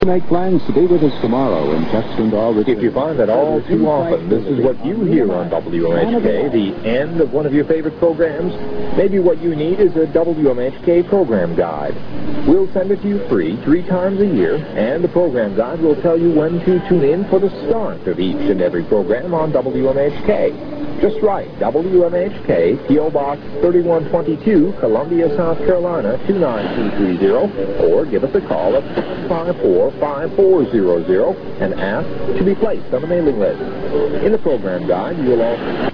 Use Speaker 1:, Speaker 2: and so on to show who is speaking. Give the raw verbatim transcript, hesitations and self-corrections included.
Speaker 1: Make plans to be with us tomorrow and text and all.
Speaker 2: If you find that all too often this is what you hear on W M H K, the end of one of your favorite programs, maybe what you need is a W M H K program guide. We'll send it to you free three times a year, and the program guide will tell you when to tune in for the start of each and every program on W M H K. Just write W M H K, P O Box thirty-one twenty-two, Columbia, South Carolina, two nine two three zero, or give us a call at five four five four zero zero and ask to be placed on the mailing list. In the program guide, you will also